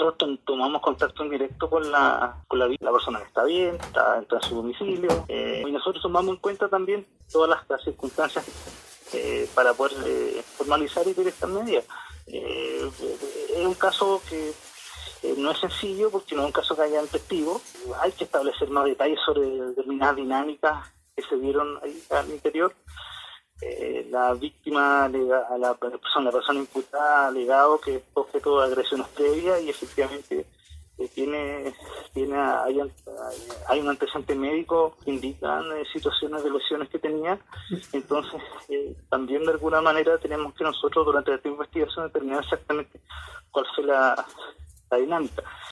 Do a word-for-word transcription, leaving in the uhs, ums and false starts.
nosotros tom- tomamos contacto en directo con la con la, la persona que está bien, está, está en su domicilio, eh, y nosotros tomamos en cuenta también todas las, las circunstancias eh, para poder eh, formalizar y pedir estas medidas. Eh, es un caso que eh, no es sencillo porque no es un caso que haya testigos. Hay que establecer más detalles sobre determinadas dinámicas que se dieron ahí al interior. Eh, la víctima, alega, a la persona, la persona imputada ha alegado que es objeto de agresiones previas y efectivamente eh, tiene, tiene hay, hay un antecedente médico que indican eh, situaciones de lesiones que tenía. Entonces, eh, también de alguna manera tenemos que nosotros durante esta investigación determinar exactamente cuál fue la, la dinámica.